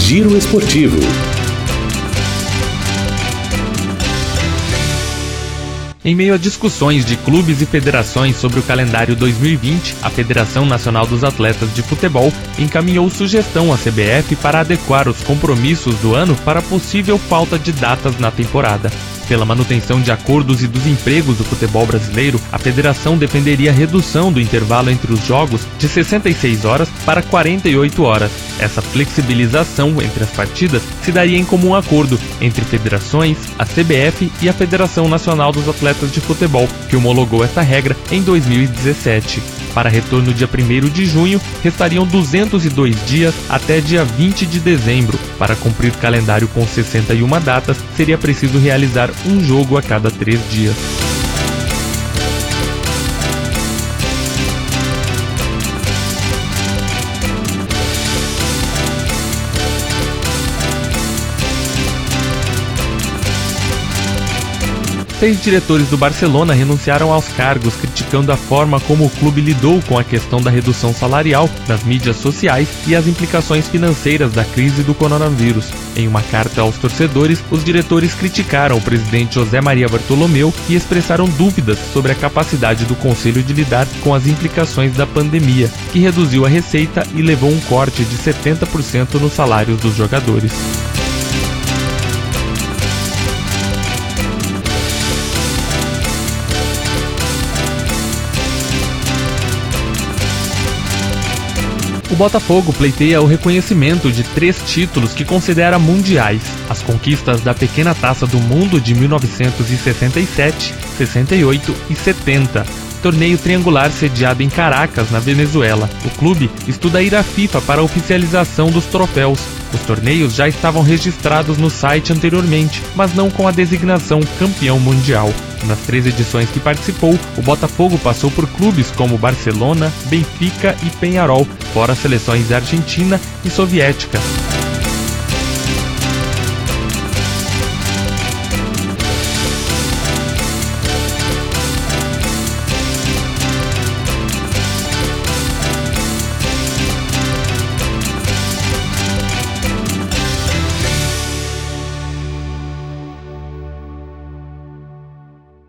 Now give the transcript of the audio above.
Giro Esportivo. Em meio a discussões de clubes e federações sobre o calendário 2020, a Federação Nacional dos Atletas de Futebol encaminhou sugestão à CBF para adequar os compromissos do ano para possível falta de datas na temporada. Pela manutenção de acordos e dos empregos do futebol brasileiro, a federação defenderia a redução do intervalo entre os jogos de 66 horas para 48 horas. Essa flexibilização entre as partidas se daria em comum acordo entre federações, a CBF e a Federação Nacional dos Atletas de Futebol, que homologou esta regra em 2017. Para retorno dia 1º de junho, restariam 202 dias até dia 20 de dezembro. Para cumprir calendário com 61 datas, seria preciso realizar um jogo a cada 3 dias. Seis diretores do Barcelona renunciaram aos cargos, criticando a forma como o clube lidou com a questão da redução salarial nas mídias sociais e as implicações financeiras da crise do coronavírus. Em uma carta aos torcedores, os diretores criticaram o presidente José Maria Bartolomeu e expressaram dúvidas sobre a capacidade do conselho de lidar com as implicações da pandemia, que reduziu a receita e levou um corte de 70% nos salários dos jogadores. O Botafogo pleiteia o reconhecimento de 3 títulos que considera mundiais: as conquistas da pequena Taça do Mundo de 1967, 68 e 70. Torneio triangular sediado em Caracas, na Venezuela. O clube estuda ir à FIFA para a oficialização dos troféus. Os torneios já estavam registrados no site anteriormente, mas não com a designação campeão mundial. Nas 3 edições que participou, o Botafogo passou por clubes como Barcelona, Benfica e Peñarol, fora seleções argentina e soviética.